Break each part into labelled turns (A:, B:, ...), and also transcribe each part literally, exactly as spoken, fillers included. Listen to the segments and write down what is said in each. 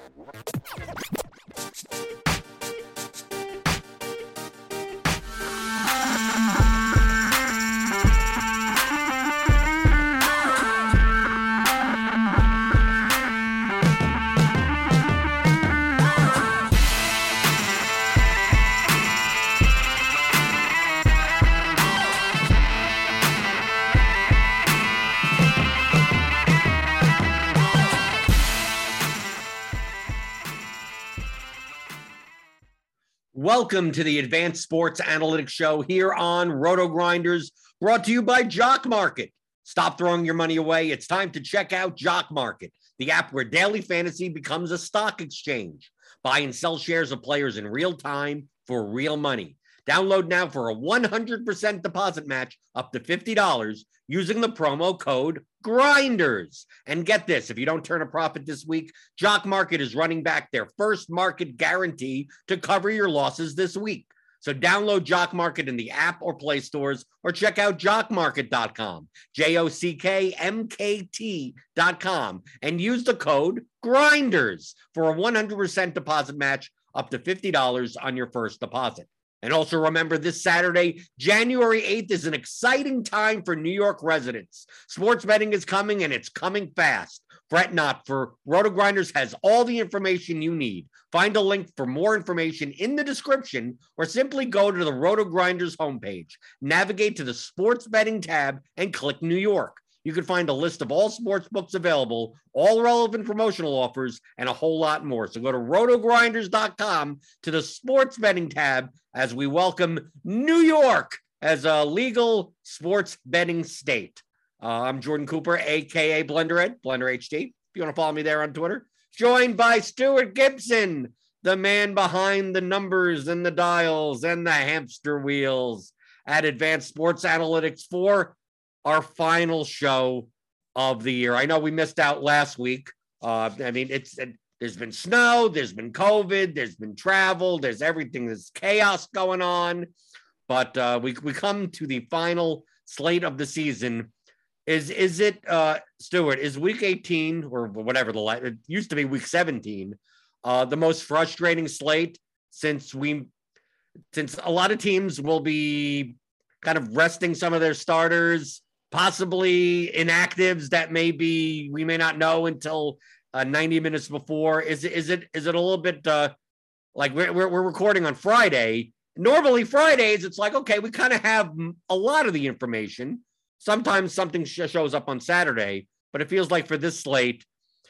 A: Welcome to the Advanced Sports Analytics Show here on Roto Grinders, brought to you by Jock Market. Stop throwing your money away. It's time to check out Jock Market, the app where daily fantasy becomes a stock exchange. Buy and sell shares of players in real time for real money. Download now for a one hundred percent deposit match up to fifty dollars using the promo code GRINDERS. And get this, if you don't turn a profit this week, Jock Market is running back their first market guarantee to cover your losses this week. So download Jock Market in the app or Play stores or check out jock market dot com, J O C K M K T dot com, and use the code GRINDERS for a one hundred percent deposit match up to fifty dollars on your first deposit. And also remember, this Saturday, January eighth, is an exciting time for New York residents. Sports betting is coming, and it's coming fast. Fret not, for Roto Grinders has all the information you need. Find a link for more information in the description, or simply go to the Roto Grinders homepage. Navigate to the Sports Betting tab and click New York. You can find a list of all sports books available, all relevant promotional offers, and a whole lot more. So go to roto grinders dot com to the sports betting tab as we welcome New York as a legal sports betting state. Uh, I'm Jordan Cooper, a k a. Blenderhead, Blender H D. If you want to follow me there on Twitter. Joined by Stuart Gibson, the man behind the numbers and the dials and the hamster wheels at Advanced Sports Analytics for our final show of the year. I know we missed out last week. Uh, I mean, it's it, there's been snow, there's been COVID, there's been travel, there's everything. There's chaos going on. But uh, we we come to the final slate of the season. Is is it, uh, Stuart, is week eighteen or whatever, the it used to be week seventeen, uh, the most frustrating slate since we, since a lot of teams will be kind of resting some of their starters, possibly inactives that maybe we may not know until uh, ninety minutes before. Is it, is it, is it a little bit uh, like we're, we're, we're recording on Friday. Normally Fridays, it's like, okay, we kind of have a lot of the information. Sometimes something sh- shows up on Saturday, but it feels like for this slate,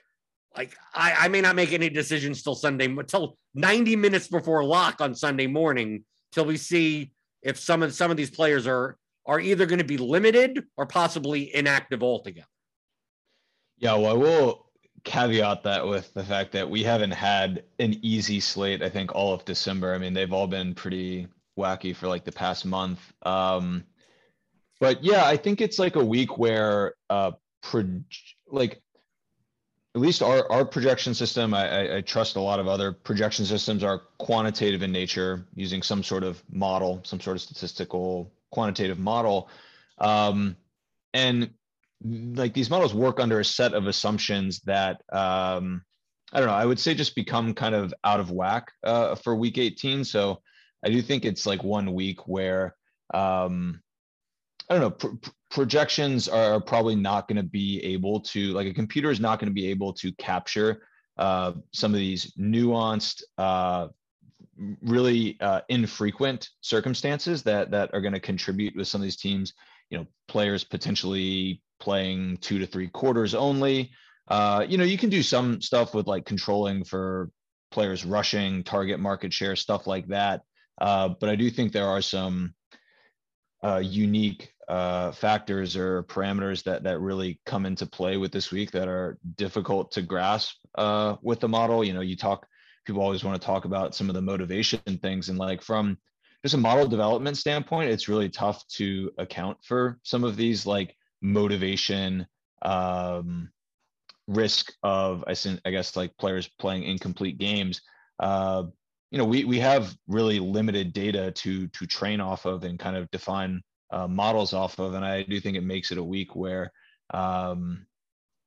A: like I, I may not make any decisions till Sunday, until ninety minutes before lock on Sunday morning, till we see if some of some of these players are are either going to be limited or possibly inactive altogether.
B: Yeah, well, I will caveat that with the fact that we haven't had an easy slate, I think, all of December. I mean, they've all been pretty wacky for like the past month. Um, but yeah, I think it's like a week where uh, pro- like at least our, our projection system, I, I, I trust a lot of other projection systems are quantitative in nature, using some sort of model, some sort of statistical quantitative model. Um, and like these models work under a set of assumptions that, um, I don't know, I would say just become kind of out of whack uh, for week eighteen. So I do think it's like one week where, um, I don't know, pr- projections are probably not going to be able to, like a computer is not going to be able to capture uh, some of these nuanced, uh, really uh, infrequent circumstances that that are going to contribute with some of these teams, you know, players potentially playing two to three quarters only. Uh, you know, you can do some stuff with like controlling for players rushing, target market share, stuff like that. Uh, but I do think there are some uh, unique uh, factors or parameters that that really come into play with this week that are difficult to grasp uh, with the model. You know, you talk, people always want to talk about some of the motivation things, and like from just a model development standpoint, it's really tough to account for some of these like motivation, um, risk of, I, I guess, like players playing incomplete games. Uh, you know, we we have really limited data to to train off of and kind of define uh, models off of, and I do think it makes it a week where, um,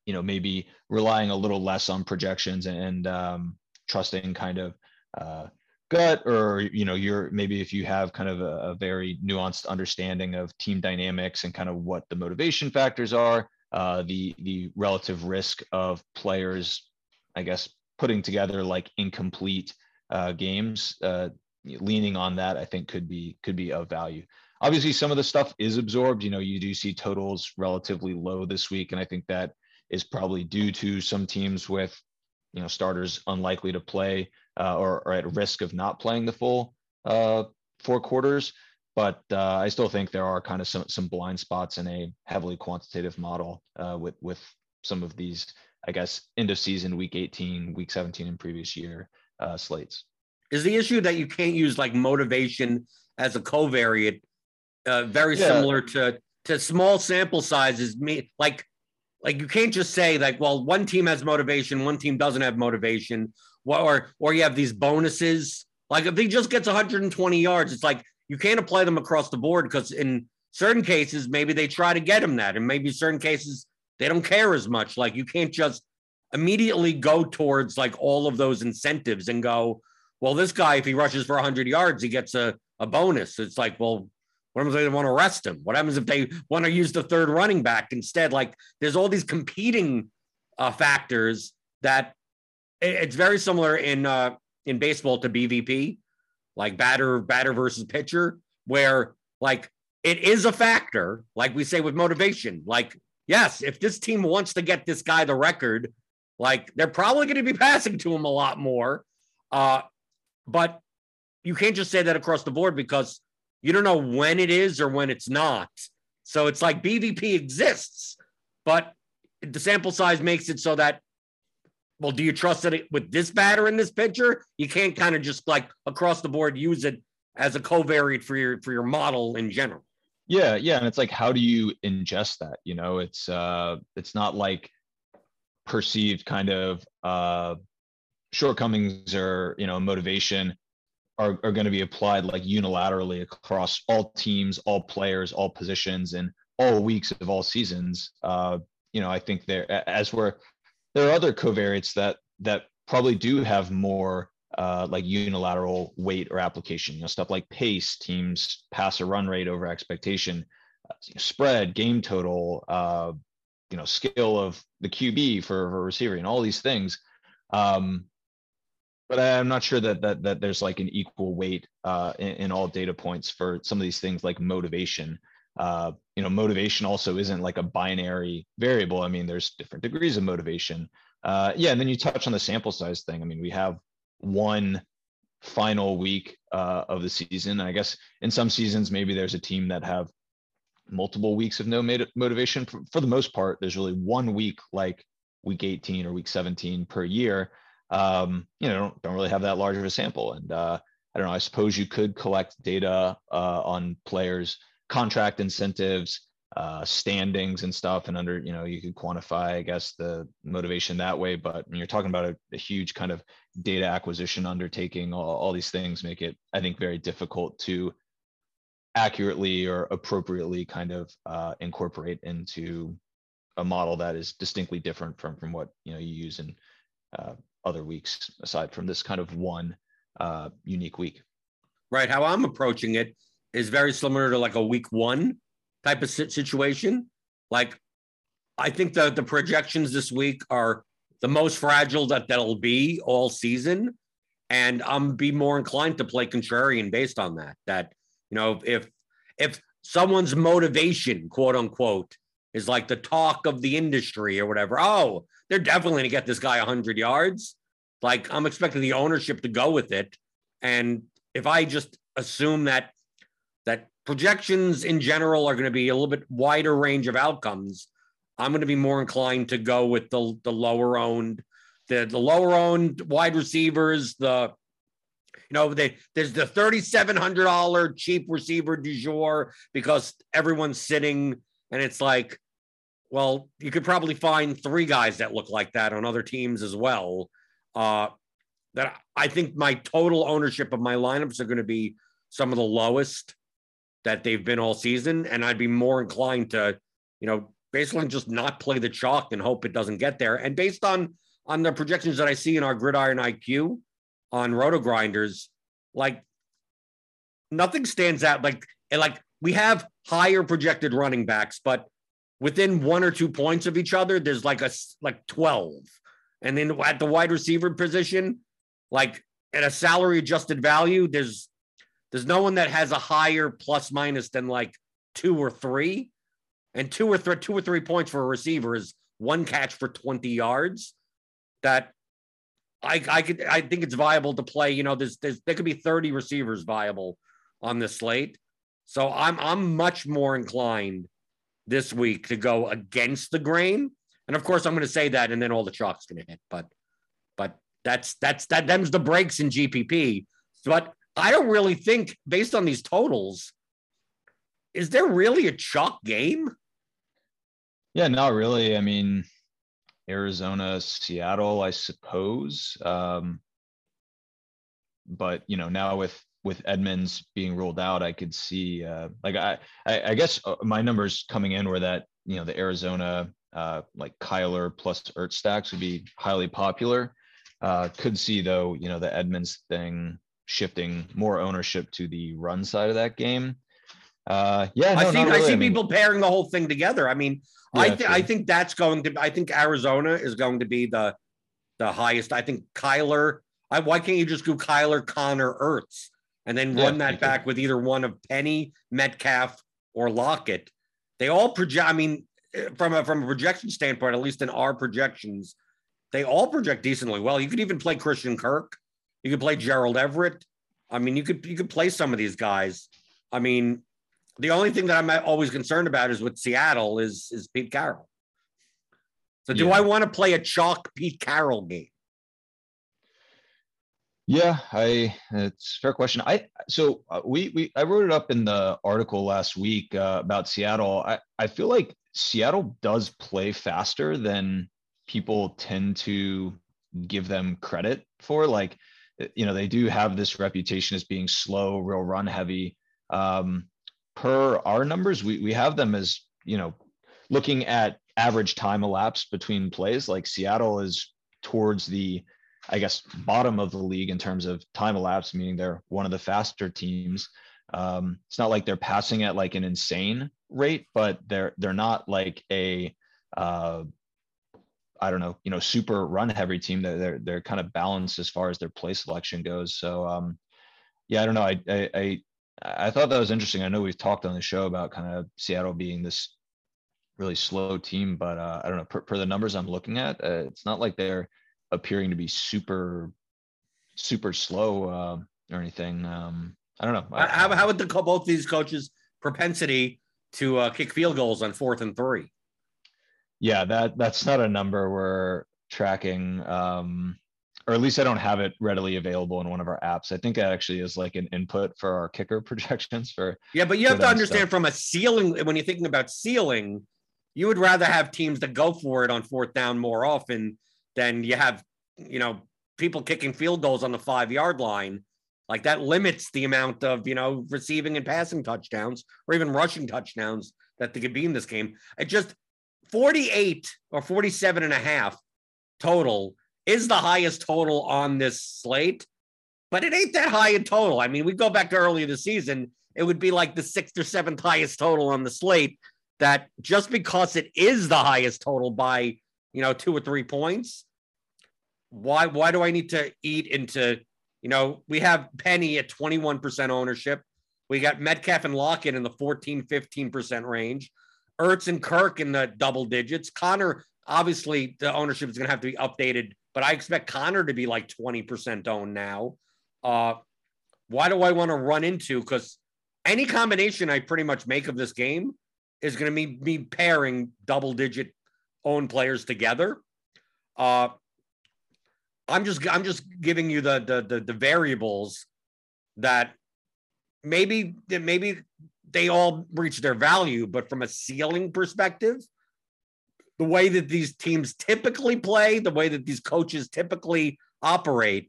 B: you know, maybe relying a little less on projections and um, trusting kind of uh, gut, or, you know, you're maybe if you have kind of a, a very nuanced understanding of team dynamics and kind of what the motivation factors are, uh, the the relative risk of players, I guess, putting together like incomplete uh, games, uh, leaning on that, I think could be could be of value. Obviously, some of the stuff is absorbed. You know, you do see totals relatively low this week, and I think that is probably due to some teams with, you know, starters unlikely to play uh, or, or at risk of not playing the full uh, four quarters. But uh, I still think there are kind of some some blind spots in a heavily quantitative model uh, with with some of these, I guess, end of season, week eighteen, week seventeen, and previous year uh, slates.
A: Is the issue that you can't use like motivation as a covariate, uh, very yeah. similar to to small sample sizes? Me like like you can't just say like, well, one team has motivation, one team doesn't have motivation, or or you have these bonuses. Like if he just gets one hundred twenty yards, it's like you can't apply them across the board, because in certain cases maybe they try to get him that, and maybe certain cases they don't care as much. Like you can't just immediately go towards like all of those incentives and go, well, this guy, if he rushes for one hundred yards, he gets a, a bonus. It's like, well, what happens if they want to arrest him? What happens if they want to use the third running back instead? Like there's all these competing uh, factors that it, it's very similar in uh, in baseball to B V P, like batter, batter versus pitcher, where like it is a factor, like we say with motivation. Like, yes, if this team wants to get this guy the record, like they're probably going to be passing to him a lot more. Uh, but you can't just say that across the board, because you don't know when it is or when it's not. So it's like B V P exists, but the sample size makes it so that, well, do you trust it with this batter and this pitcher? You can't kind of just like across the board use it as a covariate for your for your model in general.
B: Yeah, yeah, and it's like, how do you ingest that? You know, it's uh, it's not like perceived kind of uh, shortcomings or, you know, motivation are, are going to be applied like unilaterally across all teams, all players, all positions, and all weeks of all seasons. Uh, you know, I think there, as we're, there are other covariates that that probably do have more uh, like unilateral weight or application. You know, stuff like pace, teams pass or run rate over expectation, uh, spread, game total, uh, you know, skill of the Q B for, for a receiver, and all these things. Um, but I'm not sure that that that there's like an equal weight uh, in, in all data points for some of these things like motivation. Uh, you know, motivation also isn't like a binary variable. I mean, there's different degrees of motivation. Uh, yeah, and then you touch on the sample size thing. I mean, we have one final week uh, of the season. I guess in some seasons, maybe there's a team that have multiple weeks of no motivation. For, for the most part, there's really one week like week eighteen or week seventeen per year. Um, you know, don't, don't really have that large of a sample. And uh, I don't know, I suppose you could collect data uh, on players' contract incentives, uh, standings and stuff. And under, you know, you could quantify, I guess, the motivation that way. But when you're talking about a, a huge kind of data acquisition undertaking, all, all these things make it, I think, very difficult to accurately or appropriately kind of uh, incorporate into a model that is distinctly different from, from what, you know, you use in uh, other weeks, aside from this kind of one uh, unique week.
A: Right. How I'm approaching it is very similar to like a week one type of situation. Like, I think the, the projections this week are the most fragile that that'll be all season. And I'm be more inclined to play contrarian based on that, that, you know, if, if someone's motivation, quote unquote, is like the talk of the industry or whatever, oh, they're definitely going to get this guy one hundred yards. Like, I'm expecting the ownership to go with it. And if I just assume that that projections in general are going to be a little bit wider range of outcomes, I'm going to be more inclined to go with the, the lower owned, the, the lower owned wide receivers, the, you know, they, there's the thirty-seven hundred dollars cheap receiver du jour because everyone's sitting, and it's like, well, you could probably find three guys that look like that on other teams as well. Uh, that I think my total ownership of my lineups are going to be some of the lowest that they've been all season. And I'd be more inclined to, you know, basically just not play the chalk and hope it doesn't get there. And based on on the projections that I see in our Gridiron I Q on Roto Grinders, like nothing stands out. Like, like we have higher projected running backs, but within one or two points of each other, there's like a like twelve. And then at the wide receiver position, like at a salary adjusted value, there's there's no one that has a higher plus minus than like two or three. And two or three, two or three points for a receiver is one catch for twenty yards. That I I could I think it's viable to play. You know, there's there's there could be thirty receivers viable on this slate. So I'm I'm much more inclined this week to go against the grain. And of course, I'm going to say that, and then all the chalk's going to hit. But but that's that's that them's the breaks in G P P. But I don't really think, based on these totals, is there really a chalk game?
B: Yeah, not really. I mean, Arizona, Seattle, I suppose. Um, but you know, now with with Edmonds being ruled out, I could see uh, like I, I I guess my numbers coming in were that, you know, the Arizona uh, like Kyler plus Ertz stacks would be highly popular. Uh, could see though, you know, the Edmonds thing shifting more ownership to the run side of that game. Uh, yeah, no,
A: I see.
B: really.
A: I see
B: I mean,
A: people pairing the whole thing together. I mean,
B: yeah,
A: I th-
B: sure.
A: I think that's going to. I think Arizona is going to be the the highest. I think Kyler. I, why can't you just do Kyler, Connor, Ertz, and then run
B: Yeah,
A: that back with either one of Penny, Metcalf, or Lockett? They all project. I mean, from a from a projection standpoint, at least in our projections, they all project decently well. You could even play Christian Kirk. You could play Gerald Everett. I mean, you could you could play some of these guys. I mean. The only thing that I'm always concerned about is with Seattle is, is Pete Carroll. So do
B: yeah.
A: I want to play a chalk Pete Carroll game?
B: Yeah, I it's a fair question. I so uh, we we I wrote it up in the article last week uh, about Seattle. I I feel like Seattle does play faster than people tend to give them credit for. Like, you know, they do have this reputation as being slow, real run heavy. Um, per our numbers, we, we have them as, you know, looking at average time elapsed between plays, like Seattle is towards the, I guess, bottom of the league in terms of time elapsed, meaning they're one of the faster teams. Um, it's not like they're passing at like an insane rate, but they're they're not like a uh, I don't know, you know, super run heavy team. They're they're, they're kind of balanced as far as their play selection goes. So um, yeah, I don't know. I I, I I thought that was interesting. I know we've talked on the show about kind of Seattle being this really slow team, but uh, I don't know, per, per the numbers I'm looking at, uh, it's not like they're appearing to be super, super slow uh, or anything. Um, I don't know. I,
A: How, how would the both these coaches' propensity to uh, kick field goals on fourth and three?
B: Yeah, that that's not a number we're tracking. Um, or at least I don't have it readily available in one of our apps. I think that actually is like an input for our kicker projections for.
A: Yeah, but you have to understand
B: stuff.
A: from a ceiling, when you're thinking about ceiling, you would rather have teams that go for it on fourth down more often than you have, you know, people kicking field goals on the five yard line. Like that limits the amount of, you know, receiving and passing touchdowns or even rushing touchdowns that they could be in this game. It just forty-eight or forty-seven and a half total is the highest total on this slate, but it ain't that high in total. I mean, we go back to earlier this season, it would be like the sixth or seventh highest total on the slate. That just because it is the highest total by, you know, two or three points, why why do I need to eat into, you know, we have Penny at twenty-one percent ownership. We got Metcalf and Lockett in the fourteen, fifteen percent range. Ertz and Kirk in the double digits. Connor, obviously, the ownership is going to have to be updated, but I expect Connor to be like twenty percent owned now. Uh, why do I want to run into? Because any combination I pretty much make of this game is going to be me pairing double-digit owned players together. Uh, I'm just I'm just giving you the the the, the variables that maybe maybe they all reach their value, but from a ceiling perspective, the way that these teams typically play, the way that these coaches typically operate,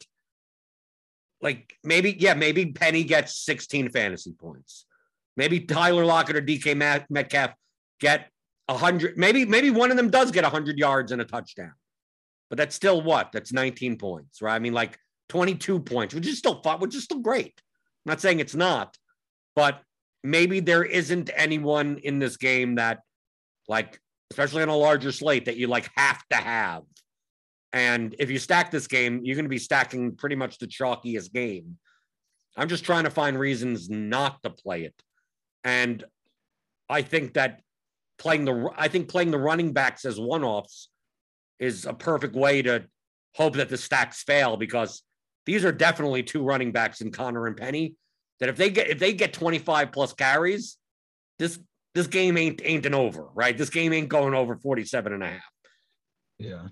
A: like maybe, yeah, maybe Penny gets sixteen fantasy points. Maybe Tyler Lockett or D K Metcalf get a hundred, maybe, maybe one of them does get a hundred yards and a touchdown, but that's still what? That's nineteen points, right? I mean, like twenty-two points, which is still fun, which is still great. I'm not saying it's not, but maybe there isn't anyone in this game that, like, especially on a larger slate, that you like have to have. And if you stack this game, you're going to be stacking pretty much the chalkiest game. I'm just trying to find reasons not to play it. And I think that playing the, I think playing the running backs as one-offs is a perfect way to hope that the stacks fail, because these are definitely two running backs in Connor and Penny that if they get, if they get twenty-five plus carries, this, this game ain't, ain't an over, right? This game ain't going over forty-seven and a half.
B: Yeah.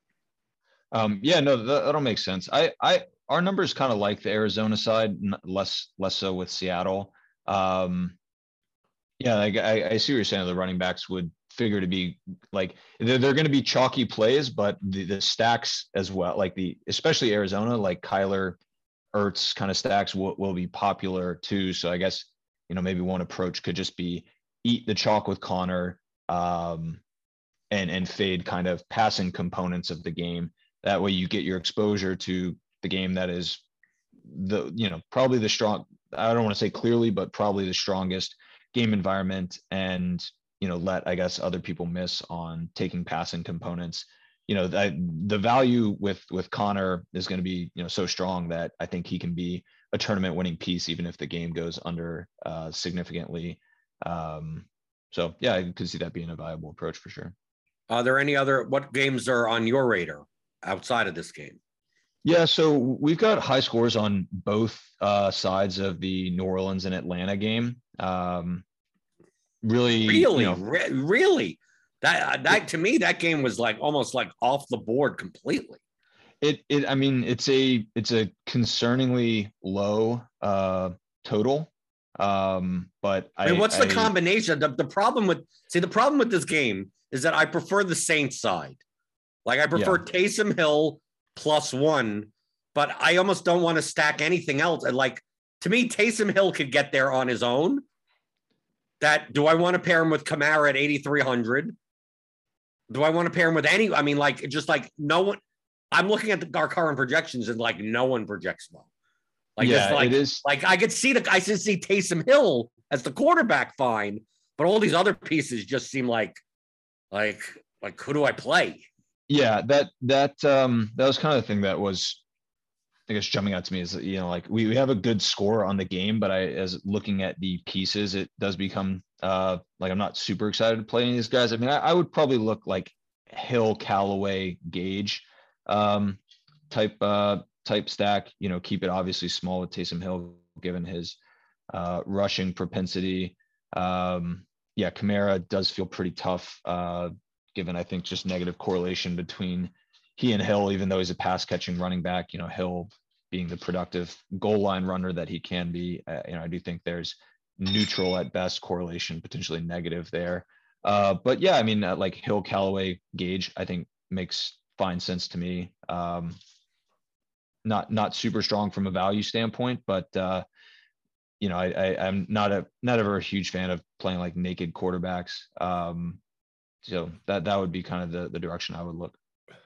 B: Um, yeah, no, that, that'll make sense. I, I, our numbers kind of like the Arizona side, less, less so with Seattle. Um, yeah, like I, I see what you're saying. The running backs would figure to be like, they're, they're going to be chalky plays, but the, the stacks as well, like the, especially Arizona, like Kyler, Ertz kind of stacks will, will be popular too. So I guess, you know, maybe one approach could just be eat the chalk with Connor, um, and, and fade kind of passing components of the game. That way you get your exposure to the game that is the, you know, probably the strong, I don't want to say clearly, but probably the strongest game environment, and, you know, let, I guess, other people miss on taking passing components. You know, that the value with, with Connor is going to be, you know, so strong that I think he can be a tournament winning piece, even if the game goes under uh, significantly. Um, so yeah, I could see that being a viable approach for sure.
A: Are there any other, what games are on your radar outside of this game?
B: Yeah, so we've got high scores on both uh, sides of the New Orleans and Atlanta game. Um, really,
A: really,
B: you know,
A: re- really, that that to me, that game was like almost like off the board completely.
B: It, it, I mean, it's a, it's a concerningly low uh, total. Um, but I,
A: I mean, what's the
B: I,
A: combination? The, the problem with, see, the problem with this game is that I prefer the Saints side. Like I prefer yeah. Taysom Hill plus one, but I almost don't want to stack anything else. And like, to me, Taysom Hill could get there on his own. That, do I want to pair him with Kamara at eighty-three hundred? Do I want to pair him with any? I mean, like, just like no one. I'm looking at the, our current projections, and like no one projects well. Like,
B: yeah,
A: like,
B: it is.
A: Like I could see the I could see Taysom Hill as the quarterback fine, but all these other pieces just seem like, like, like who do I play?
B: Yeah, that that um that was kind of the thing that was, I guess, jumping out to me is, you know, like we, we have a good score on the game, but I, as looking at the pieces, it does become uh like I'm not super excited to play any of these guys. I mean, I, I would probably look like Hill, Callaway, Gage um type uh type stack. You know, keep it obviously small with Taysom Hill given his uh rushing propensity. Um yeah, Kamara does feel pretty tough uh given, I think, just negative correlation between he and Hill, even though he's a pass catching running back. You know, Hill being the productive goal line runner that he can be. Uh, you know, I do think there's neutral at best correlation, potentially negative there. Uh, but yeah, I mean, uh, like Hill, Callaway, Gage, I think makes fine sense to me. Um, not not super strong from a value standpoint, but uh, you know, I, I I'm not a not ever a huge fan of playing like naked quarterbacks. Um, so that that would be kind of the the direction I would look.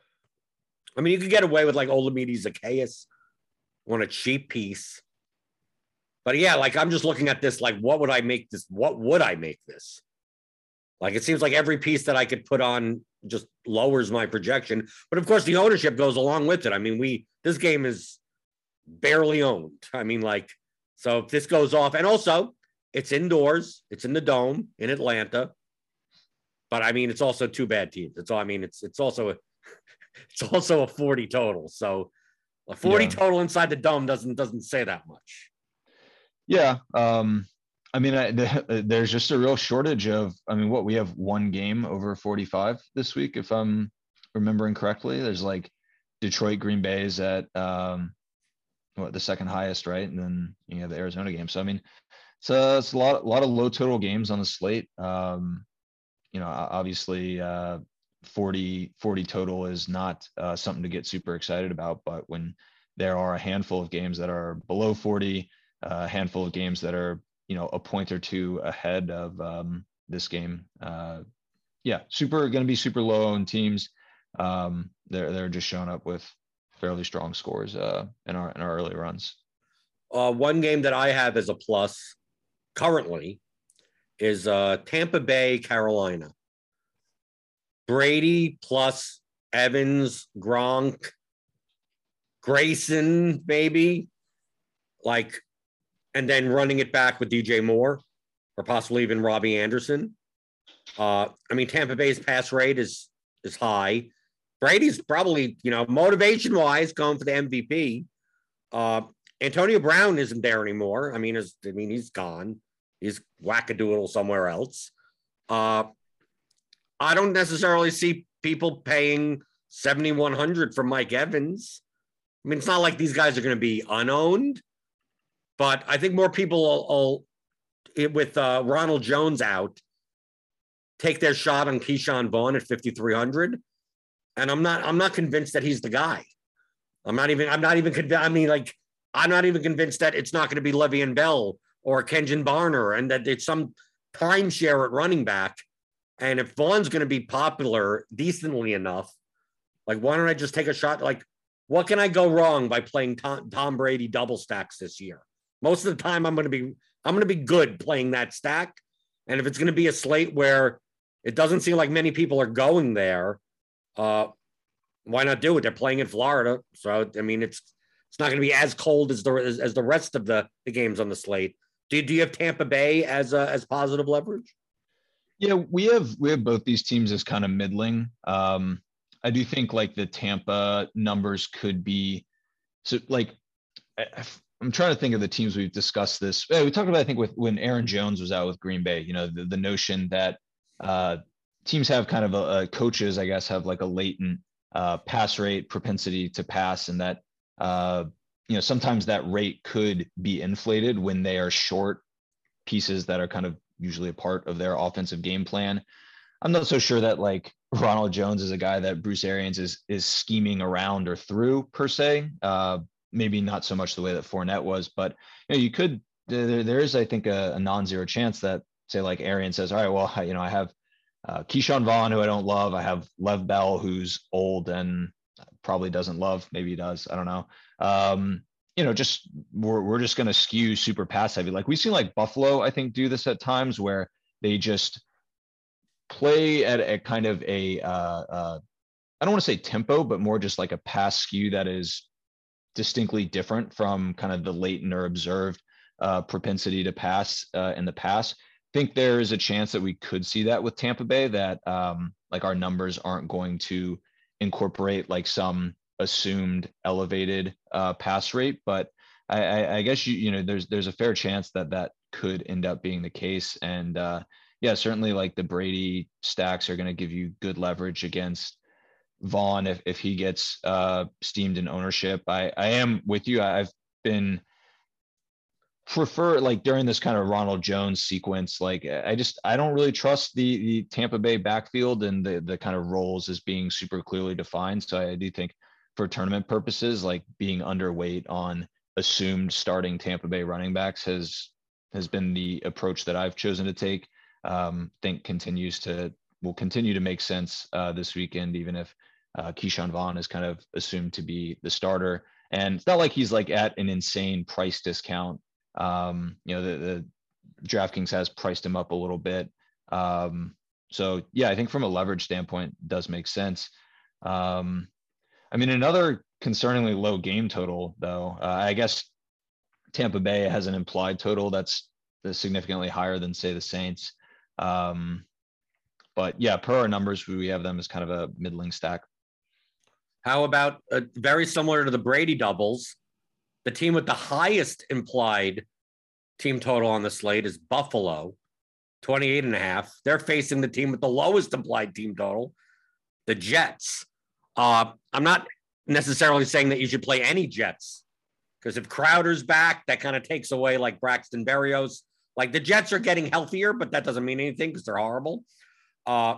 A: I mean, you could get away with like Olamide Zacchaeus on a cheap piece. But yeah, like I'm just looking at this, like, what would I make this? What would I make this? Like, it seems like every piece that I could put on just lowers my projection. But of course, the ownership goes along with it. I mean, we, this game is barely owned. I mean, like, so if this goes off, and also it's indoors, it's in the Dome in Atlanta. But I mean, it's also two bad teams. It's all, I mean, it's, it's also a, it's also a forty total. So a forty yeah. total inside the Dome doesn't, doesn't say that much.
B: Yeah. Um, I mean, I, the, there's just a real shortage of, I mean, what, we have one game over forty-five this week, if I'm remembering correctly. There's like Detroit, Green Bay is at um, what, the second highest, right? And then you have the Arizona game. So, I mean, it's a, it's a lot, a lot of low total games on the slate. Um, you know, obviously uh, forty, forty total is not uh, something to get super excited about, but when there are a handful of games that are below forty, a handful of games that are, you know, a point or two ahead of um, this game, uh, yeah, super going to be super low owned teams. Um, they're they're just showing up with fairly strong scores uh, in our in our early runs.
A: Uh, one game that I have as a plus currently is uh, Tampa Bay, Carolina. Brady plus Evans, Gronk, Grayson, maybe, like, and then running it back with D J Moore or possibly even Robbie Anderson. Uh, I mean, Tampa Bay's pass rate is is high. Brady's probably, you know, motivation wise going for the M V P. Uh, Antonio Brown isn't there anymore. I mean, is I mean, he's gone. He's wackadoodle somewhere else. Uh, I don't necessarily see people paying seventy-one hundred for Mike Evans. I mean, it's not like these guys are going to be unowned, but I think more people will, will with uh, Ronald Jones out, take their shot on Keyshawn Vaughn at fifty-three hundred. And I'm not, I'm not convinced that he's the guy. I'm not even, I'm not even convinced. I mean, like, I'm not even convinced that it's not going to be Le'Veon Bell or Kenjon Barner and that it's some timeshare at running back. And if Vaughn's going to be popular decently enough, like, why don't I just take a shot? Like, what can I go wrong by playing Tom, Tom Brady double stacks this year? Most of the time, I'm going to be, I'm going to be good playing that stack. And if it's going to be a slate where it doesn't seem like many people are going there, uh, why not do it? They're playing in Florida. So, I mean, it's it's not going to be as cold as the as, as the rest of the, the games on the slate. Do, do you have Tampa Bay as uh, as positive leverage?
B: Yeah, we have we have both these teams as kind of middling. Um, I do think like the Tampa numbers could be so like I, I'm trying to think of the teams we've discussed this. We talked about I think with when Aaron Jones was out with Green Bay. You know, the, the notion that uh, teams have kind of a, a coaches, I guess, have like a latent uh, pass rate propensity to pass, and that uh, you know sometimes that rate could be inflated when they are short pieces that are kind of usually a part of their offensive game plan. I'm not so sure that like Ronald Jones is a guy that Bruce Arians is is scheming around or through per se. Uh, maybe not so much the way that Fournette was, but you know, you could there there is I think a, a non-zero chance that say like Arians says, all right, well, I, you know, I have uh, Keyshawn Vaughn, who I don't love. I have Lev Bell, who's old and probably doesn't love. Maybe he does. I don't know. Um, you know, just we're we're just going to skew super pass heavy. Like we've seen like Buffalo, I think, do this at times where they just play at a kind of a uh, uh, I don't want to say tempo, but more just like a pass skew that is distinctly different from kind of the latent or observed uh, propensity to pass uh, in the past. I think there is a chance that we could see that with Tampa Bay, that um, like our numbers aren't going to incorporate like some assumed elevated uh, pass rate, but I, I, I guess you you know there's there's a fair chance that that could end up being the case, and uh, yeah, certainly like the Brady stacks are going to give you good leverage against Vaughn if if he gets uh, steamed in ownership. I I am with you. I've been prefer like during this kind of Ronald Jones sequence, like I just I don't really trust the the Tampa Bay backfield and the the kind of roles as being super clearly defined. So I do think for tournament purposes, like being underweight on assumed starting Tampa Bay running backs has has been the approach that I've chosen to take. Um, think continues to will continue to make sense uh, this weekend, even if uh, Keyshawn Vaughn is kind of assumed to be the starter. And it's not like he's like at an insane price discount. Um, you know, the, the DraftKings has priced him up a little bit. Um, so yeah, I think from a leverage standpoint, it does make sense. Um, I mean, another concerningly low game total, though. Uh, I guess Tampa Bay has an implied total that's significantly higher than, say, the Saints. Um, but yeah, per our numbers, we have them as kind of a middling stack.
A: How about uh, very similar to the Brady doubles? The team with the highest implied team total on the slate is Buffalo, twenty-eight and a half. They're facing the team with the lowest implied team total, the Jets. Uh, I'm not necessarily saying that you should play any Jets, because if Crowder's back, that kind of takes away like Braxton Berrios. Like the Jets are getting healthier, but that doesn't mean anything because they're horrible. Uh,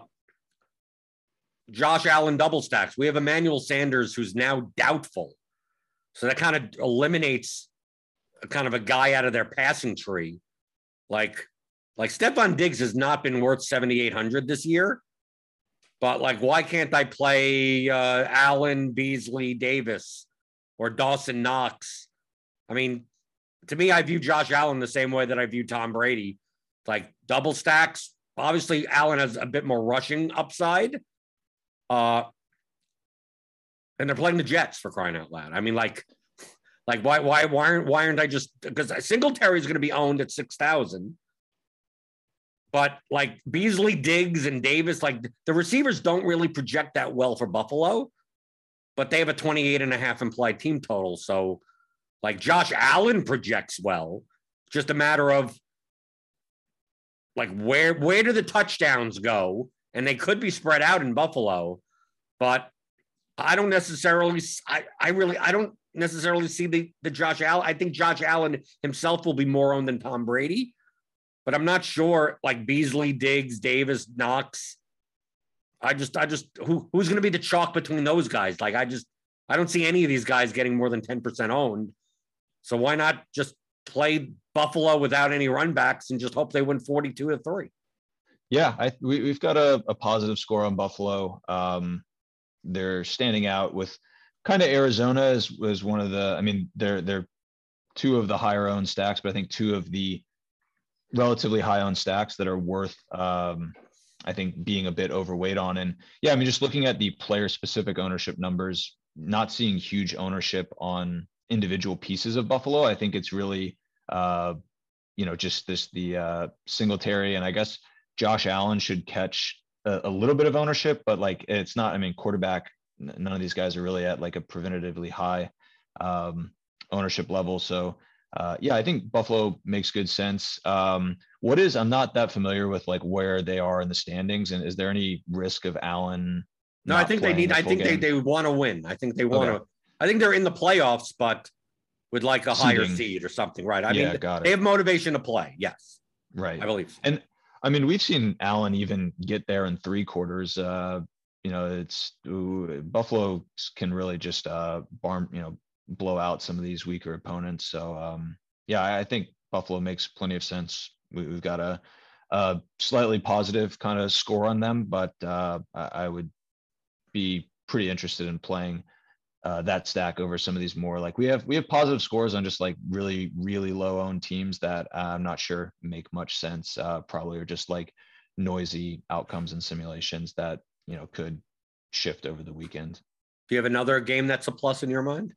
A: Josh Allen double stacks. We have Emmanuel Sanders, who's now doubtful. So that kind of eliminates a kind of a guy out of their passing tree. Like, like Stephon Diggs has not been worth seventy-eight hundred this year. But like, why can't I play uh, Allen, Beasley, Davis, or Dawson Knox? I mean, to me, I view Josh Allen the same way that I view Tom Brady. Like double stacks. Obviously, Allen has a bit more rushing upside. Uh, and they're playing the Jets, for crying out loud. I mean, like, like why, why, why aren't, why aren't I just because Singletary is going to be owned at six thousand, but like Beasley, Diggs, and Davis, like the receivers don't really project that well for Buffalo, but they have a twenty-eight and a half implied team total. So, like Josh Allen projects well. Just a matter of like where where do the touchdowns go? And they could be spread out in Buffalo, but I don't necessarily. I, I really I don't necessarily see the the Josh Allen. I think Josh Allen himself will be more owned than Tom Brady, but I'm not sure. Like Beasley, Diggs, Davis, Knox. I just I just who who's going to be the chalk between those guys? Like I just I don't see any of these guys getting more than ten percent owned. So why not just play Buffalo without any run backs and just hope they win forty-two to three?
B: Yeah, I, we, we've got a, a positive score on Buffalo. Um, they're standing out with kind of Arizona as was one of the. I mean, they're they're two of the higher owned stacks, but I think two of the relatively high owned stacks that are worth. Um, I think being a bit overweight on. And yeah, I mean, just looking at the player specific ownership numbers, not seeing huge ownership on individual pieces of Buffalo. I think it's really, uh, you know, just this, the uh, Singletary, and I guess Josh Allen should catch a, a little bit of ownership, but like, it's not, I mean, quarterback, none of these guys are really at like a preventatively high um, ownership level. So uh, yeah, I think Buffalo makes good sense. Um, what is, I'm not that familiar with like where they are in the standings, and is there any risk of Allen?
A: No, I think they need, I think game? they, they want to win. I think they want to, okay. I think they're in the playoffs, but with like a Seeding. higher seed or something, right? I
B: yeah,
A: mean,
B: got it.
A: They have motivation to play. Yes.
B: Right.
A: I believe so.
B: And I mean, we've seen Allen even get there in three quarters. Uh, you know, it's ooh, Buffalo can really just uh, barn, you know, blow out some of these weaker opponents. So um, yeah, I, I think Buffalo makes plenty of sense. We, we've got a, a slightly positive kind of score on them, but uh, I, I would be pretty interested in playing uh, that stack over some of these more like we have we have positive scores on just like really really low owned teams that uh, I'm not sure make much sense. Uh, probably are just like noisy outcomes and simulations that you know could shift over the weekend.
A: Do you have another game that's a plus in your mind?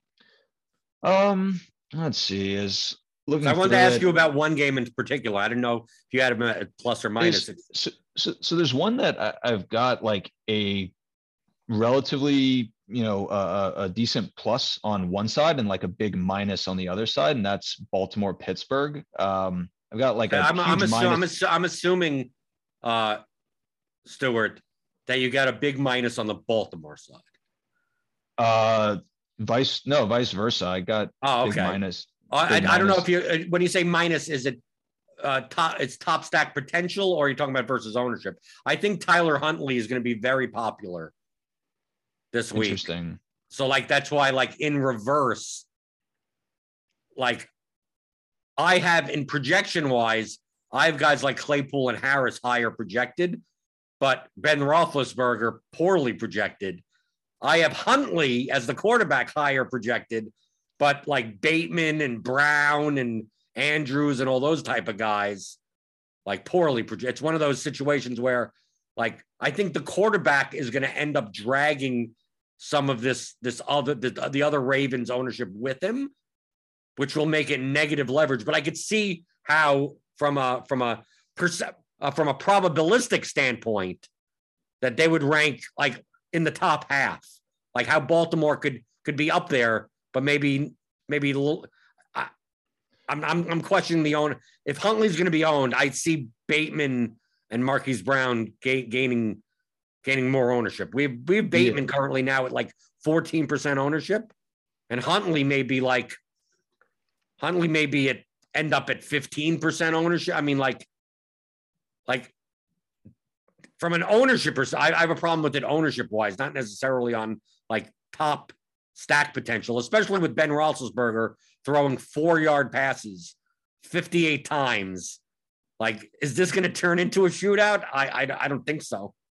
B: Um, let's see. Is looking.
A: So I wanted to ask it, you about one game in particular. I didn't know if you had a plus or minus.
B: So, so, so there's one that I, I've got like a relatively, you know, uh, a decent plus on one side and like a big minus on the other side, and that's Baltimore Pittsburgh. Um, I've got like a
A: I'm,
B: huge
A: I'm, assu-
B: minus.
A: I'm, assu- I'm assuming, uh, Stuart, that you got a big minus on the Baltimore side.
B: Uh, vice no, vice versa. I got
A: oh, okay.
B: big minus.
A: Uh,
B: big
A: I, I don't know
B: minus.
A: if you when you say minus, is it uh, top? It's top stack potential, or are you talking about versus ownership? I think Tyler Huntley is going to be very popular this week.
B: Interesting.
A: So like that's why like in reverse, like I have in projection wise, I have guys like Claypool and Harris higher projected, but Ben Roethlisberger poorly projected. I have Huntley as the quarterback higher projected, but like Bateman and Brown and Andrews and all those type of guys, like poorly projected. It's one of those situations where like I think the quarterback is going to end up dragging some of this, this other, the, the other Ravens ownership with him, which will make it negative leverage. But I could see how from a, from a, percep- uh, from a probabilistic standpoint that they would rank like in the top half, like how Baltimore could, could be up there, but maybe, maybe I, I'm, I'm, I'm questioning the own. If Huntley's going to be owned, I see Bateman and Marquise Brown ga- gaining, gaining more ownership. We have, we have Bateman yeah. currently now at like fourteen percent ownership, and Huntley may be like, Huntley may be at end up at fifteen percent ownership. I mean, like, like from an ownership perspective, I have a problem with it ownership wise, not necessarily on like top stack potential, especially with Ben Roethlisberger throwing four yard passes fifty-eight times. Like, is this going to turn into a shootout? I, I, I don't think so.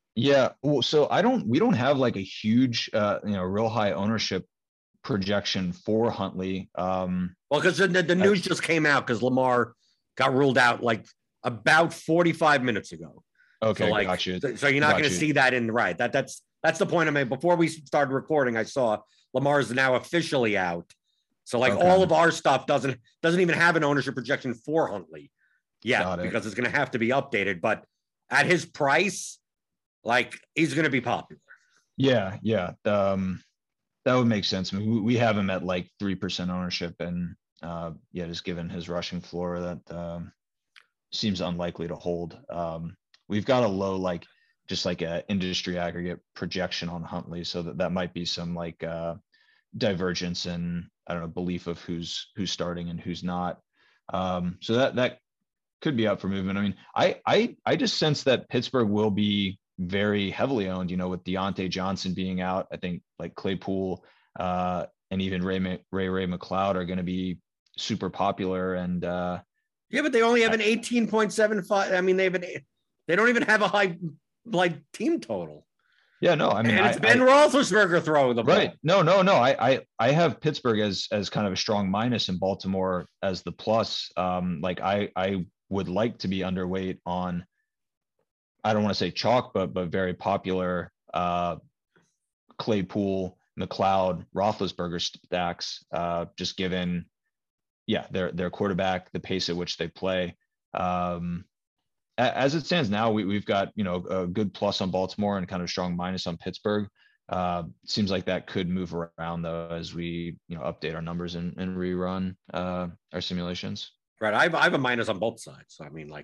B: Yeah. Well, so I don't, we don't have like a huge, uh, you know, real high ownership projection for Huntley. Um,
A: Well, because the, the
B: I,
A: news just came out because Lamar got ruled out like about forty-five minutes ago. So
B: okay,
A: like,
B: got you,
A: so you're not going
B: got
A: to
B: you.
A: see that in the right. That that's that's the point I made before we started recording. I saw Lamar is now officially out. So like
B: Okay,
A: all of our stuff doesn't doesn't even have an ownership projection for Huntley yet
B: got it.
A: because it's going to have to be updated. But at his price, like he's going to be popular.
B: Yeah, yeah. Um, that would make sense. I mean, we, we have him at like three percent ownership, and uh, yeah, just given his rushing floor, that um, seems unlikely to hold. Um, we've got a low, like just like a industry aggregate projection on Huntley, so that that might be some like uh, divergence in, I don't know, belief of who's who's starting and who's not. Um, so that that could be up for movement. I mean, I I I just sense that Pittsburgh will be very heavily owned. You know, with Deontay Johnson being out, I think like Claypool uh, and even Ray Ray Ray McLeod are going to be super popular. And uh,
A: Yeah, but they only have an eighteen point seven five. I mean, they have an they don't even have a high like team total.
B: Yeah, no, I mean,
A: and it's
B: I,
A: Ben
B: I,
A: Roethlisberger throwing the ball.
B: Right. No, no, no. I, I, I have Pittsburgh as as kind of a strong minus and Baltimore as the plus. Um, like I, I would like to be underweight on, I don't want to say chalk, but but very popular uh, Claypool, McLeod, Roethlisberger stacks. Uh, just given, yeah, their their quarterback, the pace at which they play. Um, as it stands now, we, we've got, you know, a good plus on Baltimore and kind of strong minus on Pittsburgh. Uh, seems like that could move around though as we, you know, update our numbers and, and rerun uh, our simulations.
A: Right. I have, I have a minus on both sides. So I mean, like,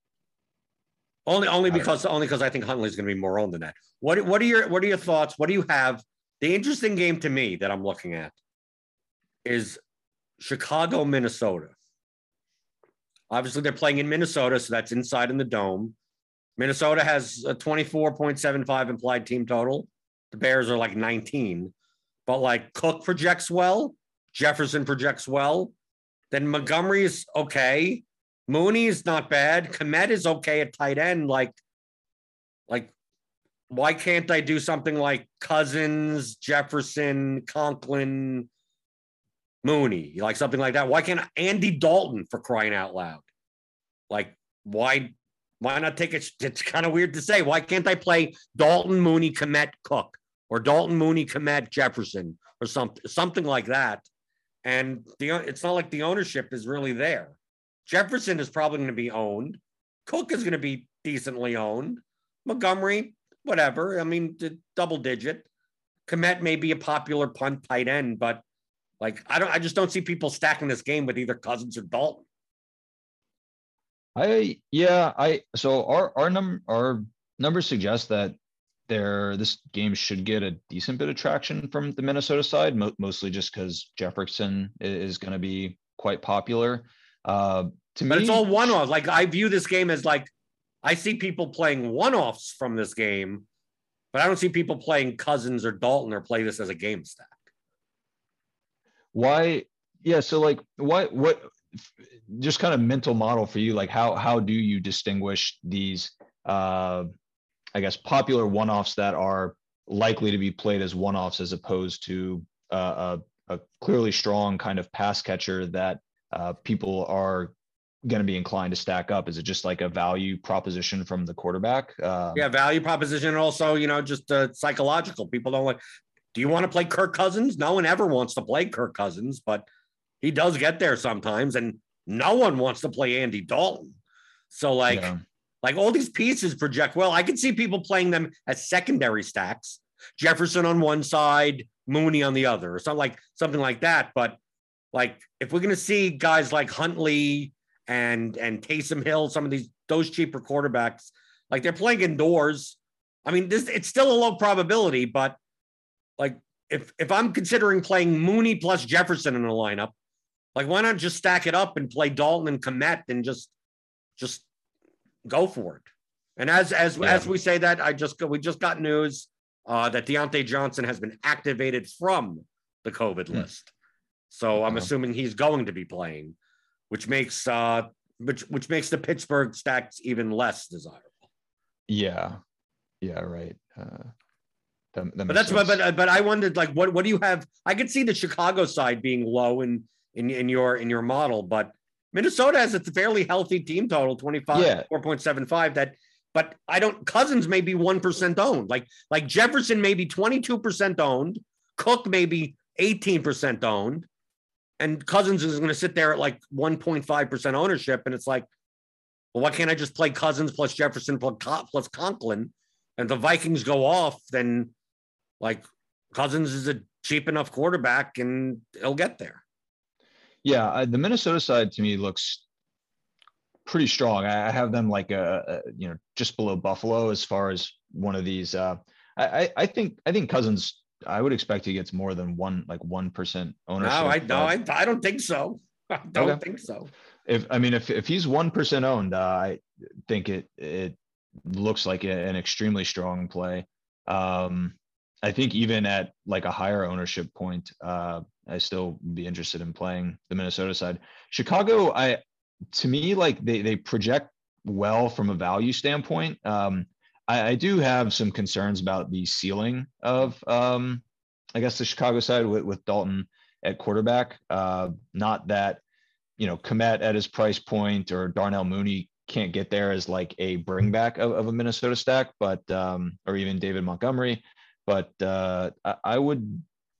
A: only only because only because I think Huntley's going to be more owned than that. What what are your what are your thoughts? What do you have? The interesting game to me that I'm looking at is Chicago, Minnesota. Obviously, they're playing in Minnesota, so that's inside in the dome. Minnesota has a twenty-four point seven five implied team total. The Bears are like nineteen. But like Cook projects well, Jefferson projects well. Then Montgomery is okay. Mooney is not bad. Kmet is okay at tight end. Like, like, why can't I do something like Cousins, Jefferson, Conklin, Mooney, like something like that? Why can't Andy Dalton, for crying out loud? Like, why why not take it? It's kind of weird to say. Why can't I play Dalton, Mooney, Kmet, Cook, or Dalton, Mooney, Kmet, Jefferson, or something something like that? And the it's not like the ownership is really there. Jefferson is probably going to be owned. Cook is going to be decently owned. Montgomery, whatever. I mean, double digit. Kmet may be a popular punt tight end, but like I don't, I just don't see people stacking this game with either Cousins or Dalton.
B: I yeah I so our our number our numbers suggest that there this game should get a decent bit of traction from the Minnesota side, mo- mostly just because Jefferson is, is going to be quite popular. Uh, to
A: but
B: me,
A: it's all one-off. Like I view this game as like I see people playing one-offs from this game, but I don't see people playing Cousins or Dalton or play this as a game stack.
B: Why? Yeah. So like, why? What? Just kind of mental model for you. Like, how how do you distinguish these? Uh, I guess popular one-offs that are likely to be played as one-offs as opposed to uh, a, a clearly strong kind of pass catcher that uh, people are going to be inclined to stack up? Is it just like a value proposition from the quarterback? Um,
A: yeah, value proposition, and also you know just uh, psychological. People don't like. Do you want to play Kirk Cousins? No one ever wants to play Kirk Cousins, but he does get there sometimes, and no one wants to play Andy Dalton. So like. Yeah. Like all these pieces project well. I can see people playing them as secondary stacks, Jefferson on one side, Mooney on the other, or something like something like that. But like if we're gonna see guys like Huntley and and Taysom Hill, some of these those cheaper quarterbacks, like they're playing indoors. I mean, this it's still a low probability, but like if if I'm considering playing Mooney plus Jefferson in a lineup, like why not just stack it up and play Dalton and Kmet and just just go for it. And as as yeah. as we say that, I just we just got news uh, that Deontay Johnson has been activated from the COVID hmm. list. So I'm uh-huh. assuming he's going to be playing, which makes uh, which which makes the Pittsburgh stacks even less desirable.
B: Yeah, Yeah, right. Uh, that, that
A: but that's
B: sense.
A: but, but but I wondered, like, what what do you have? I could see the Chicago side being low in in in your in your model, but Minnesota has a fairly healthy team total, twenty-five,
B: Yeah.
A: four point seven five. That, but I don't. Cousins may be one percent owned. Like like Jefferson may be twenty-two percent owned. Cook may be eighteen percent owned, and Cousins is going to sit there at like one point five percent ownership, and it's like, well, why can't I just play Cousins plus Jefferson plus, plus Conklin, and the Vikings go off? Then, like, Cousins is a cheap enough quarterback, and he'll get there.
B: Yeah, I, the Minnesota side to me looks pretty strong. I, I have them like a, a you know just below Buffalo as far as one of these. Uh, I I think I think Cousins. I would expect he gets more than one like one percent ownership.
A: No, I no, I, I don't think so. I don't okay. think so.
B: If I mean if if he's one percent owned, uh, I think it it looks like an extremely strong play. Um, I think even at like a higher ownership point, uh, I still be interested in playing the Minnesota side. Chicago, I to me like they they project well from a value standpoint. Um, I, I do have some concerns about the ceiling of um, I guess the Chicago side with, with Dalton at quarterback. Uh, not that you know Kmet at his price point or Darnell Mooney can't get there as like a bring back of, of a Minnesota stack, but um, or even David Montgomery. But uh, I, I would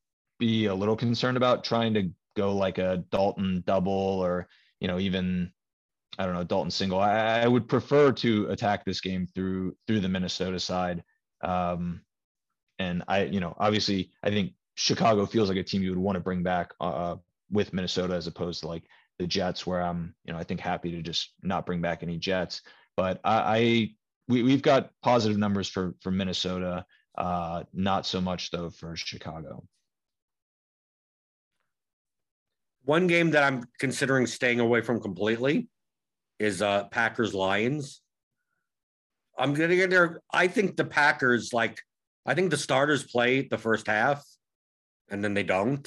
B: be a little concerned about trying to go like a Dalton double or, you know, even, I don't know, Dalton single. I, I would prefer to attack this game through through the Minnesota side. Um, and I, you know, obviously I think Chicago feels like a team you would want to bring back uh, with Minnesota as opposed to like the Jets, where I'm, you know, I think happy to just not bring back any Jets. But I, I we, we've got positive numbers for for Minnesota. Uh, not so much though for Chicago.
A: One game that I'm considering staying away from completely is uh, Packers Lions. I'm gonna get there. I think the Packers, like, I think the starters play the first half, and then they don't.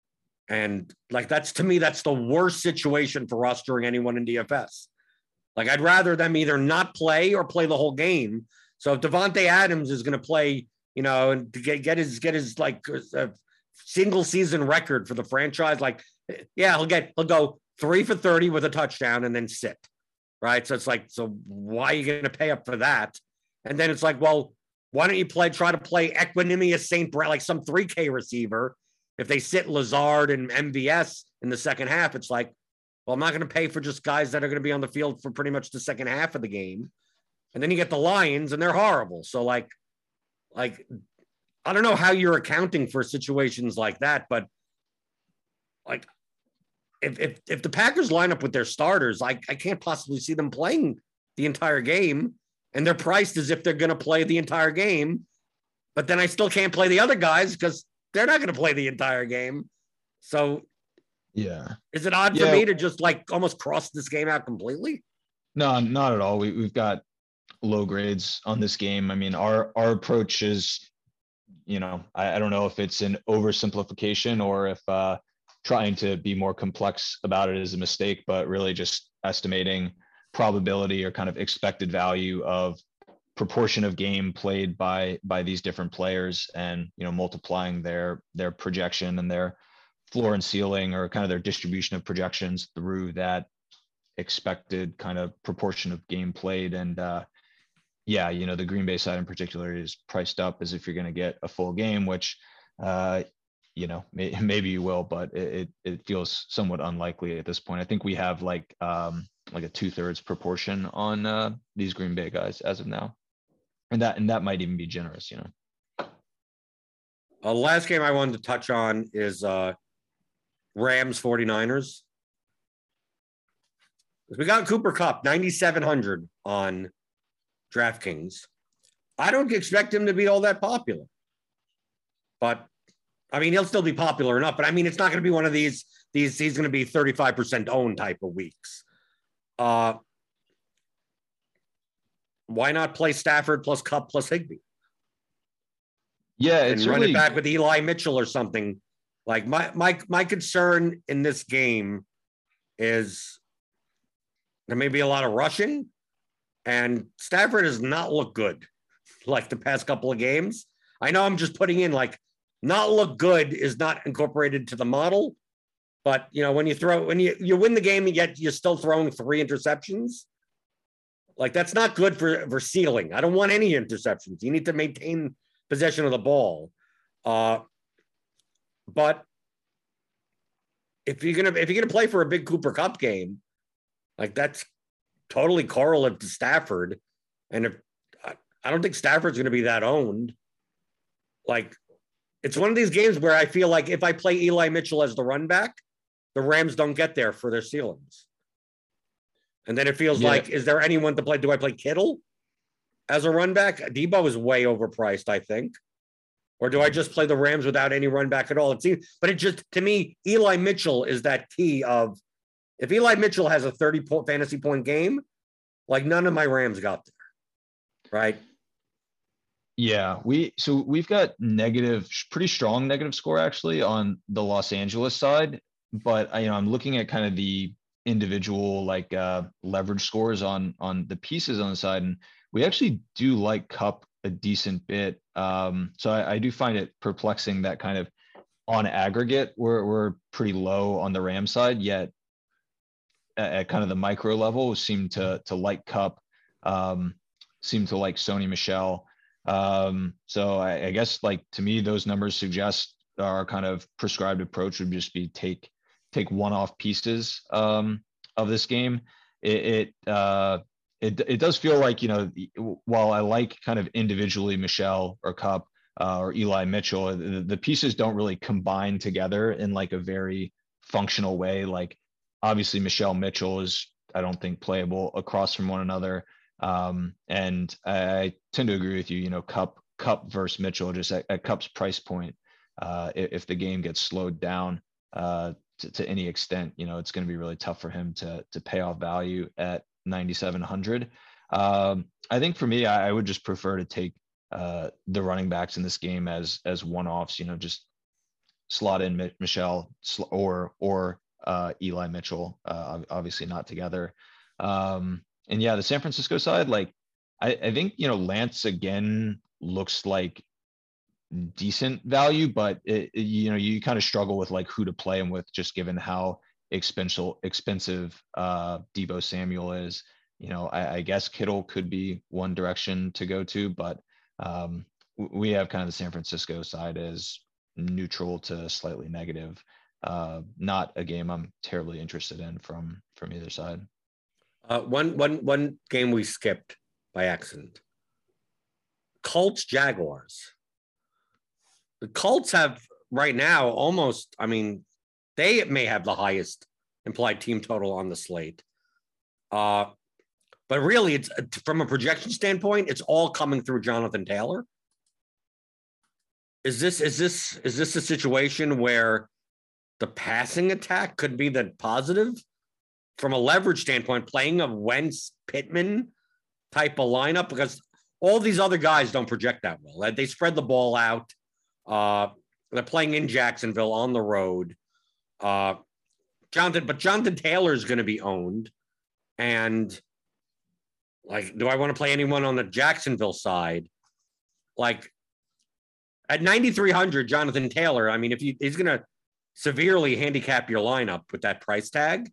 A: And like that's to me, that's the worst situation for rostering anyone in D F S. Like I'd rather them either not play or play the whole game. So if Devontae Adams is going to play, you know, and to get, get his get his like uh, single season record for the franchise, like yeah, he'll get he'll go three for thirty with a touchdown and then sit, right? So it's like, so why are you going to pay up for that? And then it's like, well, why don't you play try to play Equanimous Saint Brown, like some three K receiver? If they sit Lazard and M V S in the second half, it's like, well, I'm not going to pay for just guys that are going to be on the field for pretty much the second half of the game. And then you get the Lions and they're horrible. So like, like, I don't know how you're accounting for situations like that, but like if, if, if the Packers line up with their starters, I, I can't possibly see them playing the entire game, and they're priced as if they're going to play the entire game, but then I still can't play the other guys because they're not going to play the entire game. So
B: yeah,
A: is it odd
B: yeah.
A: for me to just like almost cross this game out completely?
B: No, not at all. We, we've got low grades on this game. I mean, our, our approach is, you know, I, I don't know if it's an oversimplification or if uh, trying to be more complex about it is a mistake, but really just estimating probability or kind of expected value of proportion of game played by by these different players, and you know multiplying their their projection and their floor and ceiling or kind of their distribution of projections through that expected kind of proportion of game played. And uh yeah, you know the Green Bay side in particular is priced up as if you're going to get a full game, which uh you know may, maybe you will, but it it feels somewhat unlikely at this point. I think we have like um like a two-thirds proportion on uh these Green Bay guys as of now. And that and that might even be generous, you know.
A: The uh, last game I wanted to touch on is uh, Rams 49ers. We got Cooper Kupp, ninety-seven hundred on DraftKings. I don't expect him to be all that popular. But, I mean, he'll still be popular enough. But, I mean, it's not going to be one of these, these he's going to be thirty-five percent owned type of weeks. Uh Why not play Stafford plus Kupp plus Higbee?
B: Yeah, it's
A: and run
B: really...
A: it back with Eli Mitchell or something. Like my my my concern in this game is there may be a lot of rushing, and Stafford does not look good. like the past couple of games. I know I'm just putting in like not look good is not incorporated to the model, but you know, when you throw, when you, you win the game, yet you're still throwing three interceptions. Like that's not good for, for ceiling. I don't want any interceptions. You need to maintain possession of the ball. Uh, but if you're gonna if you're gonna play for a big Cooper Kupp game, like that's totally correlative to Stafford. And if I don't think Stafford's gonna be that owned. Like it's one of these games where I feel like if I play Eli Mitchell as the run back, the Rams don't get there for their ceilings. And then it feels yeah. like, is there anyone to play? Do I play Kittle as a run back? Debo is way overpriced, I think. Or do I just play the Rams without any run back at all? It seems, but it just, to me, Eli Mitchell is that key of, if Eli Mitchell has a thirty point fantasy point game, like none of my Rams got there, right?
B: Yeah, we so we've got negative, pretty strong negative score actually on the Los Angeles side, but you know I'm looking at kind of the individual like uh, leverage scores on on the pieces on the side, and we actually do like Kupp a decent bit. Um, so I, I do find it perplexing that kind of on aggregate we're we're pretty low on the Ram side, yet at, at kind of the micro level seem to to like Kupp, um, seem to like Sony Michel. Um, so I, I guess like to me those numbers suggest our kind of prescribed approach would just be take take one-off pieces um, of this game. It it, uh, it it does feel like, you know, while I like kind of individually Michel or Kupp uh, or Eli Mitchell, the, the pieces don't really combine together in like a very functional way. Like obviously Michel Mitchell is, I don't think, playable across from one another. Um, and I tend to agree with you, you know, Kupp Kupp versus Mitchell, just at, at Kupp's price point, uh, if, if the game gets slowed down, uh, To, to any extent, you know, it's going to be really tough for him to to pay off value at ninety-seven hundred. Um, I think for me, I, I would just prefer to take uh, the running backs in this game as as one-offs. You know, just slot in M- Michel or or uh, Eli Mitchell. Uh, obviously not together. Um, and yeah, the San Francisco side, like I, I think you know Lance again looks like decent value, but it, it, you know, you kind of struggle with like who to play him with, just given how expensive expensive uh, Debo Samuel is. You know, I, I guess Kittle could be one direction to go to, but um, we have kind of the San Francisco side as neutral to slightly negative. Uh, not a game I'm terribly interested in from from either side.
A: Uh, one one one game we skipped by accident. Colts Jaguars. The Colts have right now almost, I mean, they may have the highest implied team total on the slate. Uh, but really, it's from a projection standpoint, it's all coming through Jonathan Taylor. Is this is this is this a situation where the passing attack could be the positive? From a leverage standpoint, playing a Wentz Pittman type of lineup, because all these other guys don't project that well. They spread the ball out. Uh, they're playing in Jacksonville on the road. Uh, Jonathan, but Jonathan Taylor is going to be owned. And like, do I want to play anyone on the Jacksonville side? Like at ninety-three hundred, Jonathan Taylor, I mean, if you, he's going to severely handicap your lineup with that price tag.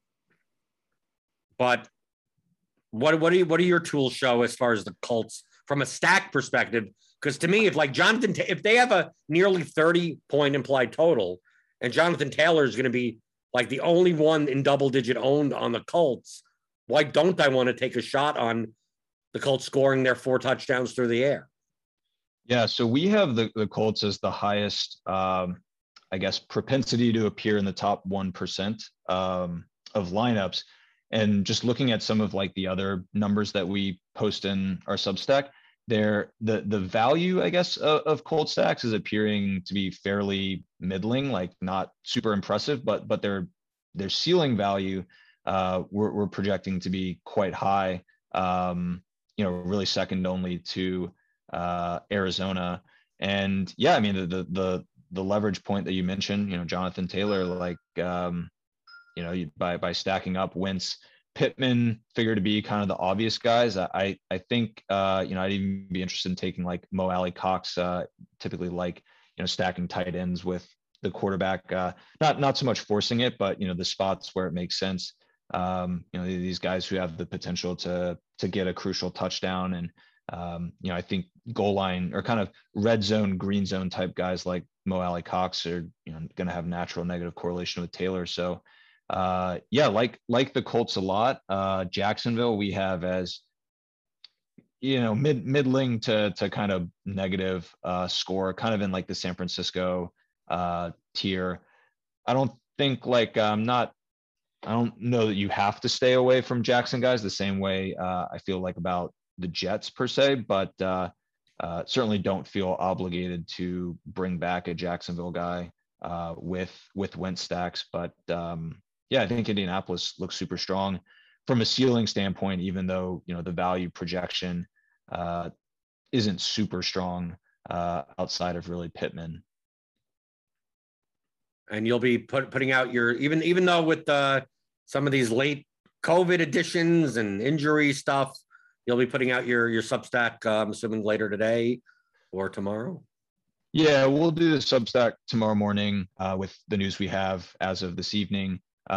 A: But what, what do you, what do your tools show as far as the Colts from a stack perspective? Because to me, if like Jonathan, if they have a nearly thirty point implied total and Jonathan Taylor is going to be like the only one in double digit owned on the Colts, why don't I want to take a shot on the Colts scoring their four touchdowns through the air?
B: Yeah. So we have the, the Colts as the highest, um, I guess, propensity to appear in the top one percent um, of lineups. And just looking at some of like the other numbers that we post in our Substack, there the the value, I guess, of, of cold stacks is appearing to be fairly middling, like not super impressive, but but their their ceiling value uh we're, we're projecting to be quite high, um you know, really second only to uh Arizona. And yeah, I mean the the the, the leverage point that you mentioned, you know, Jonathan Taylor, like um you know, you, by by stacking up Wentz Pittman figure to be kind of the obvious guys. I I think uh, you know, I'd even be interested in taking like Mo Alie-Cox, uh, typically like, you know, stacking tight ends with the quarterback, uh, not not so much forcing it, but you know, the spots where it makes sense. Um, you know, these guys who have the potential to to get a crucial touchdown, and um, you know, I think goal line or kind of red zone, green zone type guys like Mo Alie-Cox are, you know, going to have natural negative correlation with Taylor. So uh, yeah, like like the Colts a lot. Uh, Jacksonville we have as, you know, mid middling to to kind of negative uh, score, kind of in like the San Francisco uh, tier. I don't think like I'm not. I don't know that you have to stay away from Jackson guys the same way uh, I feel like about the Jets per se, but uh, uh, certainly don't feel obligated to bring back a Jacksonville guy uh, with with Wentz stacks. But um, yeah, I think Indianapolis looks super strong from a ceiling standpoint, even though, you know, the value projection uh, isn't super strong uh, outside of really Pittman.
A: And you'll be put, putting out your, even even though with uh, some of these late COVID additions and injury stuff, you'll be putting out your your Substack, uh, I'm assuming later today or tomorrow.
B: Yeah, we'll do the Substack tomorrow morning uh, with the news we have as of this evening,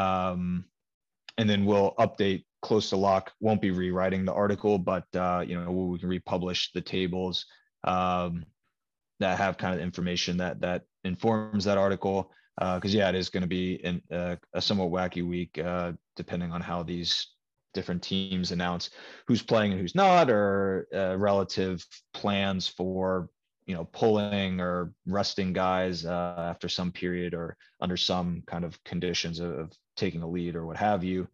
B: um, and then we'll update close to lock. Won't be rewriting the article, but uh, you know, we can republish the tables um, that have kind of information that that informs that article. Because uh, yeah, it is going to be in, uh, a somewhat wacky week, uh, depending on how these different teams announce who's playing and who's not, or uh, relative plans for, you know, pulling or resting guys uh, after some period or under some kind of conditions of, of taking a lead or what have you.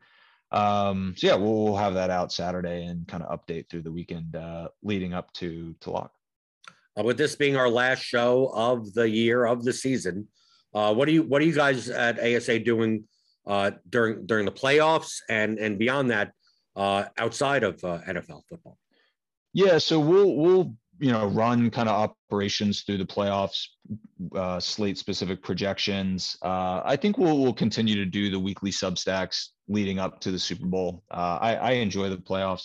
B: Um, so yeah, we'll, we'll have that out Saturday and kind of update through the weekend uh, leading up to to lock.
A: Uh, with this being our last show of the year, of the season, Uh, what do you what are you guys at A S A doing uh, during during the playoffs and and beyond that, uh, outside of uh, N F L football?
B: Yeah, so we'll we'll you know, run kind of operations through the playoffs, uh, slate specific projections. Uh, I think we'll we'll continue to do the weekly Substacks leading up to the Super Bowl. Uh, I, I enjoy the playoffs.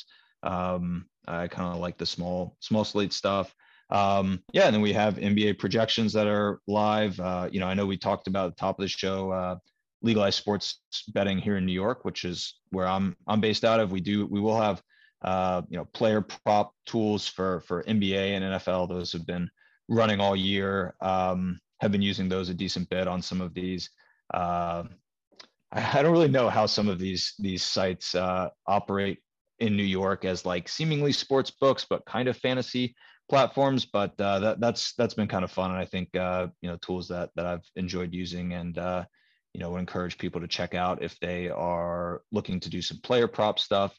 B: Um, I kind of like the small small slate stuff. Um, yeah, and then we have N B A projections that are live. Uh, you know, I know we talked about at the top of the show, uh, legalized sports betting here in New York, which is where I'm I'm based out of. We do we will have uh, you know, player prop tools for for N B A and N F L. Those have been running all year. Um, have been using those a decent bit on some of these. Uh, I, I don't really know how some of these these sites uh, operate in New York as like seemingly sports books, but kind of fantasy platforms, but uh, that that's that's been kind of fun, and I think uh, you know, tools that that I've enjoyed using, and uh, you know, would encourage people to check out if they are looking to do some player prop stuff.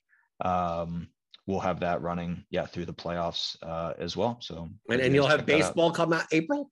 B: Um, we'll have that running, yeah, through the playoffs uh, as well. So
A: and, and you'll have baseball come out April.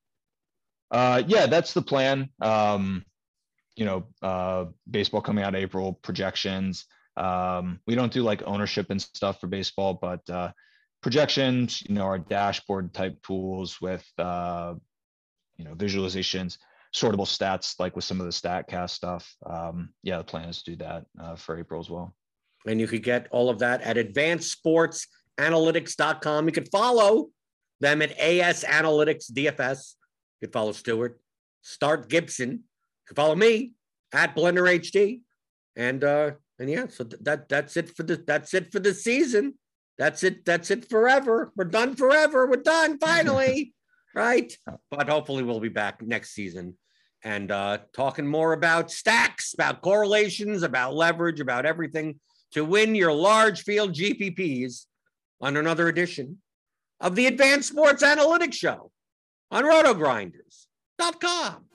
B: Uh, yeah, that's the plan. Um, you know, uh, baseball coming out April projections. Um, we don't do like ownership and stuff for baseball, but uh, projections, you know, our dashboard type tools with, uh, you know, visualizations, sortable stats, like with some of the StatCast stuff. Um, yeah, the plan is to do that uh, for April as well.
A: And you could get all of that at advanced sports analytics dot com. You could follow them at A S Analytics D F S. You could follow Stuart, Start Gibson. You could follow me at Blender H D. And uh, and yeah, so that that's it for the that's it for the season. That's it. That's it forever. We're done forever. We're done finally, right? But hopefully we'll be back next season and uh, talking more about stacks, about correlations, about leverage, about everything to win your large field G P Ps on another edition of the Advanced Sports Analytics Show on roto grinders dot com.